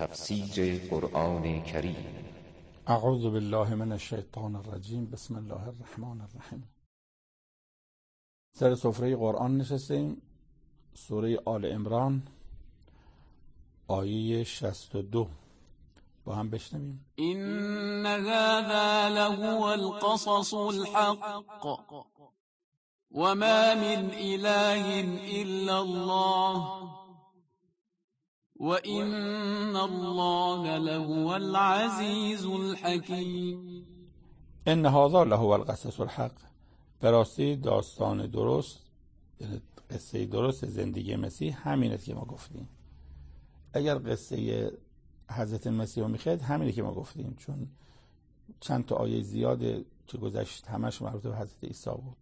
تفسیر قرآن کریم. اعوذ بالله من الشیطان الرجیم. بسم الله الرحمن الرحیم. سر سفره قرآن نشستیم. سوره آل عمران آیه 62 با هم بشنویم. این هذا لهو القصص الحق و ما من اله الا الله و این الله لهو العزیز الحکیم. ان هذا لهو القصص الحق. به راستی داستان درست، یعنی قصه درست زندگی مسیح همینه که ما گفتیم. اگر قصه حضرت مسیح رو میخواید همینه که ما گفتیم، چون چند تا آیه زیاده که گذشت همش مربوط به حضرت عیسی بود.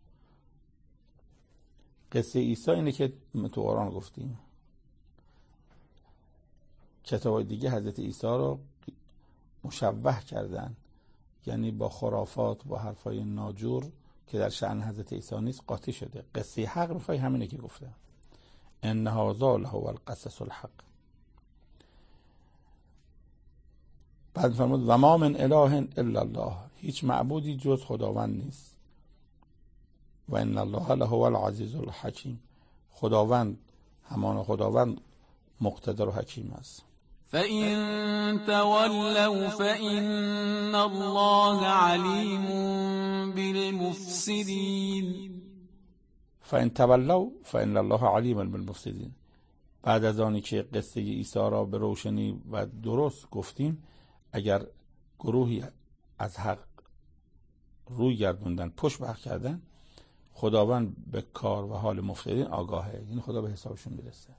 قصه عیسی اینه که تو قرآن گفتیم. کتاب دیگه حضرت عیسی رو مشوه کردن، یعنی با خرافات، با حرفای ناجور که در شأن حضرت عیسی نیست قاطی شده. قصه حق میخوای همینه که گفتم. ان هذا لهو القصص الحق. بعد فرمود و ما من اله الا الله. هیچ معبودی جز خداوند نیست. و ان الله لهو العزیز الحکیم. خداوند همان خداوند مقتدر و حکیم است. فَإِن تَوَلَّوْا فَإِنَّ اللَّهَ عَلِيمٌ بِالْمُفْسِدِينَ. فَإِن تَوَلَّوْا فَإِنَّ اللَّهَ عَلِيمٌ بِالْمُفْسِدِينَ. بعد از آنی که قصه عیسی را به روشنی و درست گفتیم، اگر گروهی از حق روی گردوندن، پشت بر کردن، خداوند به کار و حال مفسدین آگاهه، یعنی خدا به حسابشون میرسه.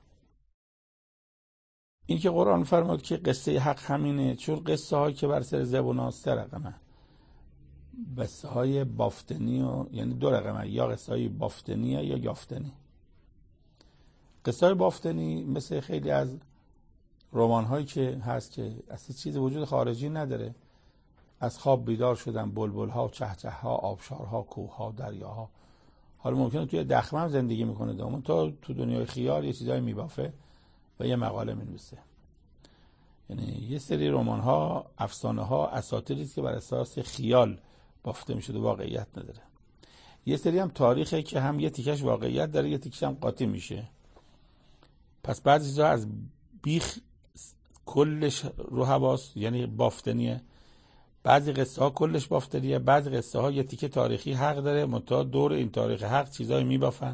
این که قرآن فرمود که قصه حق همینه، چون قصه هایی که بر سر زبونا 3 رقمه. قصه های بافتنی یعنی 2 رقمه، یا قصه های بافتنیه یا یافتنی. قصه های بافتنی مثل خیلی از رمان هایی که هست که اصلا چیز وجود خارجی نداره. از خواب بیدار شدن بلبل ها، چهچه ها، آبشارها، کوه ها، دریاها. حالا ممکنه توی دخمه هم زندگی میکنه، دومون تو دنیای خیال یه چیزایی میبافه و یه مقاله می‌نویسه. یعنی یه سری رمان‌ها، افسانه‌ها، اساطیری است که بر اساس خیال بافته می‌شده، واقعیت نداره. یه سری هم تاریخه که هم یه تیکش واقعیت داره، یه تیکش هم قاطی میشه. پس بعضی چیزا از بیخ کلش رو حواس، یعنی بافتنیه. بعضی قصه ها کلش بافتنیه، بعضی قصه ها یه تیکه تاریخی حق داره، منتها دور این تاریخ حق چیزایی میبافن.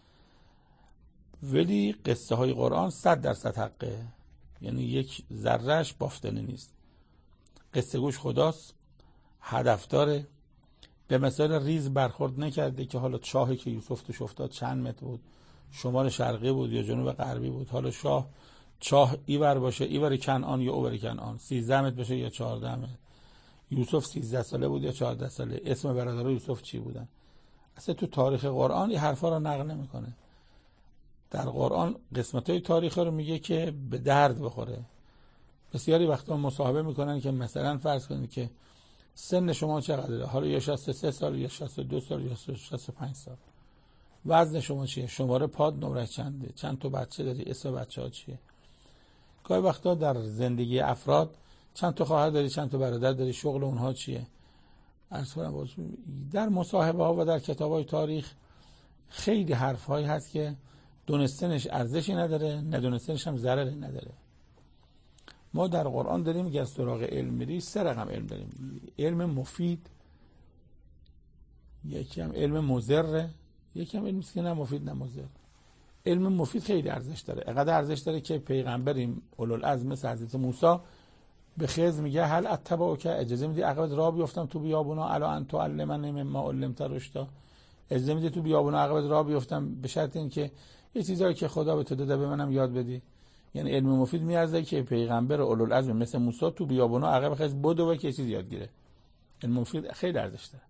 ولی قصه های قرآن 100% حقه، یعنی یک ذرهش بافتنی نیست. قصه گوش خداست، هدف داره، به مثال ریز برخورد نکرده که حالا چاهی که یوسف توش افتاد چند متر بود، شمال شرقی بود یا جنوب غربی بود، حالا چاه ایور باشه، ایور کنعان یا اوور کنعان، 13 متر باشه یا 14 متر، یوسف 13 ساله بود یا 14 ساله، اسم برادر یوسف چی بودن. اصلا تو تاریخ قرآن این حرفا رو نقل نمیکنه. در قرآن قسمت‌های تاریخی رو میگه که به درد بخوره. بسیاری وقتا مصاحبه میکنن که مثلا فرض کنید که سن شما چقدره، حالا یا 63 سال یا 62 سال یا 65 سال، وزن شما چیه، شماره پاد نمره چنده، چند تا بچه داری، اسم بچه‌ها چیه. گاهی وقتا در زندگی افراد چند تا خواهر داری، چند تا برادر داری، شغل اونها چیه. در مصاحبه ها و در کتاب‌های تاریخ خیلی حرف‌هایی هست که دونستنش ارزشی نداره، ندونستنش هم ضرری نداره. ما در قرآن داریم که از سراغ علم میری 3 رقم علم داریم. علم مفید، یکی هم علم مضر، یکی هم علمی که نه مفید نه مضر. علم مفید خیلی ارزش داره، اینقدر ارزش داره که پیغمبریم اولوالعزم مثل حضرت موسی به خضر میگه هل اتبعک، اجازه میدی عقبت راه بیفتم تو بیابونا الا ان تعلمنی مما علمت رشدا، اجازه میدی تو بیابونا عقبت راه بیفتم به شرط اینکه یه چیزایی که خدا به تو داده به منم یاد بدی. یعنی علم مفید میارزه که پیغمبر اولوالعزم مثل موسی تو بیابونا عقب خیز بدو و که چیز یاد گیره. علم مفید خیلی ارزش داره.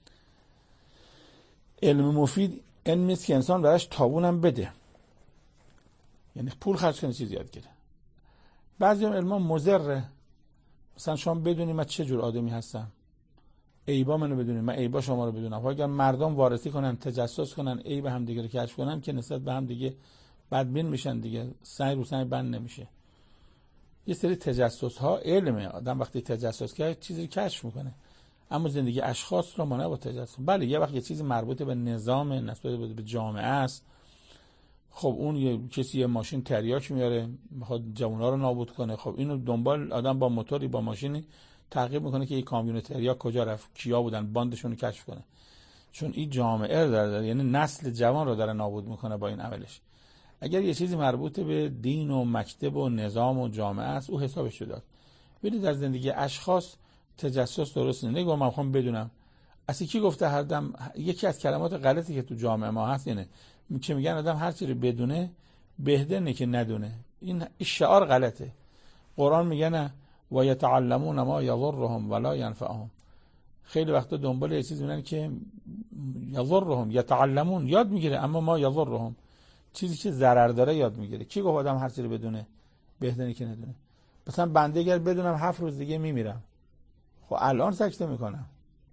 علم مفید علمی است که انسان براش تاوون هم بده، یعنی پول خرج کنه چیز یاد گیره. بعضی علم مضره، مثلا شما بدونی من چه جور آدمی هستم، عیبا منو بدونید، من عیبا شما رو بدونم. اگر مردم وارسی کنن، تجسس کنن، عیب هم دیگه رو کشف کنن که نسبت به هم دیگه بدبین میشن دیگه، سعی رو سعی بند نمیشه. یه سری تجسس ها علمه، آدم وقتی تجسس کرد چیزی کشف میکنه، اما زندگی اشخاص رو ما نه با تجسس. بله یه وقت یه چیزی مربوط به نظام نسبت به جامعه است، خب اون کسی یه ماشین تریاک میاره میخواد جوونا رو نابود کنه، خب اینو دنبال آدم با موتوری با ماشینی تعقیب میکنه که یه کامیون تریاک کجا رفت، کیا بودن، باندشون رو کشف کنه، چون این جامعه رو داره، یعنی نسل جوان رو داره نابود میکنه با این عملش. اگر یه چیزی مربوط به دین و مکتب و نظام و جامعه است او حسابش شده. ببینید در زندگی اشخاص تجسس درست نیست. نگم من میخوام بدونم اصلا کی گفته هر دم. یکی از کلمات غلطی که تو جامعه ما هست اینه که میگن آدم هر چیزی رو بدونه بهتره که ندونه. این شعار غلطه. قرآن میگه نه و یتعلمون ما یضرهم ولا ینفعهم. خیلی وقتا دنبال یه چیزی میرن که یضرهم، یتعلمون یاد میگیره اما ما یضرهم، چیزی که ضرر داره یاد میگیره. کی گفت آدم هر چیزی رو بدونه بهتره که ندونه؟ مثلا بنده اگر بدونم 7 روز دیگه میمیرم، خب الان سکته میکنم.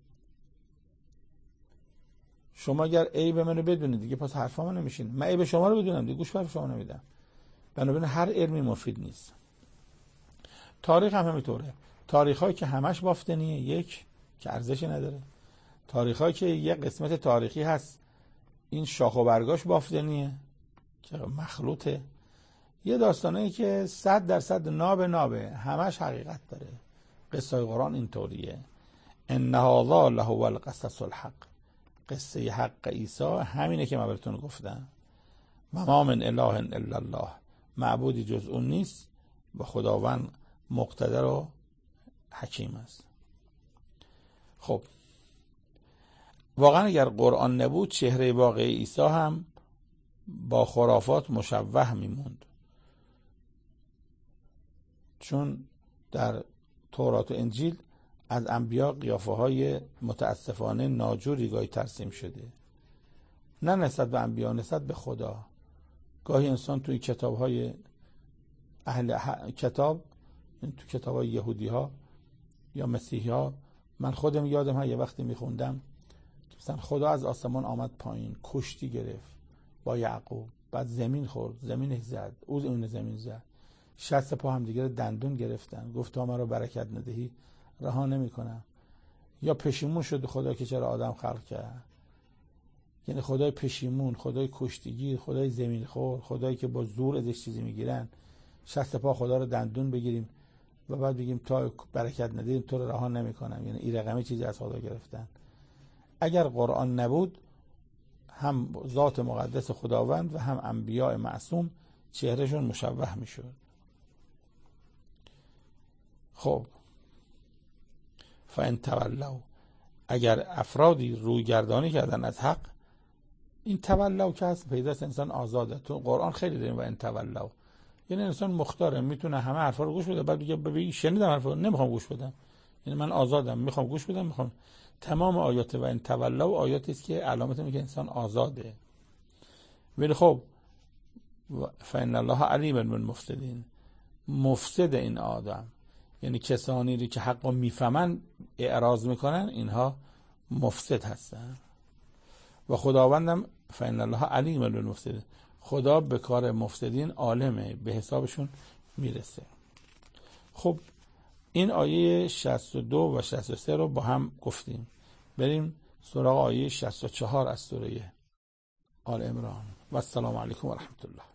شما اگر عیب منو بدونید دیگه پس حرفامو نمیشین. من عیب شما رو بدونم دیگه گوش به شما نمیدم. بنابراین هر علمی مفید نیست. تاریخ هم همینطوره. تاریخایی که همش بافتنیه، یک که ارزشی نداره. تاریخایی که یه قسمت تاریخی هست این شاخ و برگاش بافتنیه که مخلوطه. یه داستانایی که 100% نابه همش حقیقت داره. قصه قرآن اینطوریه. ان هذا لهو القصص الحق. قصه حق عیسی همینه که من بهتون گفتم. ما من اله الا الله. معبودی جز اون نیست و خداوند مقتدر و حکیم است. خب واقعا اگر قرآن نبود چهره واقعی عیسی هم با خرافات مشوه میموند، چون در تورات و انجیل از انبیا قیافه های متاسفانه ناجوری گاهی ترسیم شده، نه نسبت به انبیا، نسبت به خدا. گاهی انسان توی کتاب های کتاب، تو کتاب های یهودی ها یا مسیحی ها، من خودم یادم ها یه وقتی میخوندم مثلا خدا از آسمان آمد پایین، کشتی گرفت با یعقوب، بعد زمین خورد، زمینش زد، اون زمین زد، 60 پا هم دیگه دندون گرفتن، گفت تا مرا برکت ندهی رها نمی‌کنم. یا پشیمون شد خدا که چرا آدم خلق کرد. یعنی خدای پشیمون، خدای کشتیگیر، خدای زمین خور، خدایی که با زور ازش چیزی میگیرن. 60 پا خدا رو دندون بگیریم و بعد بگیم تا برکت ندهیم تو رو رها نمی‌کنم. یعنی این رقمی چیزی از خدا گرفتن. اگر قرآن نبود هم ذات مقدس خداوند و هم انبیاء معصوم چهرهشون مشوه میشد. خب فان تولوا، اگر افرادی رویگردانی کردن از حق، این تولوا که هست پیداست انسان آزاده. تو قرآن خیلی داریم و ان تولوا، یعنی انسان مختاره، میتونه همه حرفا رو گوش بده بعد دیگه بگی شنیدم حرفا نمیخوام گوش بدم، یعنی من آزادم میخوام گوش بدم میخوام. تمام آیات و ان تولوا آیاتی است که علامت اینه که انسان آزاده. ولی خب فإن الله علیم بالمفسدین، مفسد این آدم یعنی کسانی که حق رو میفهمن اعراض میکنن، اینها مفسد هستن. و خداوندم فإن الله علیم بالمفسدین، خدا به کار مفسدین عالمه، به حسابشون میرسه. خب این آیه 62 و 63 رو با هم گفتیم. بریم سراغ آیه 64 از سوره آل عمران. و السلام علیکم و رحمت الله.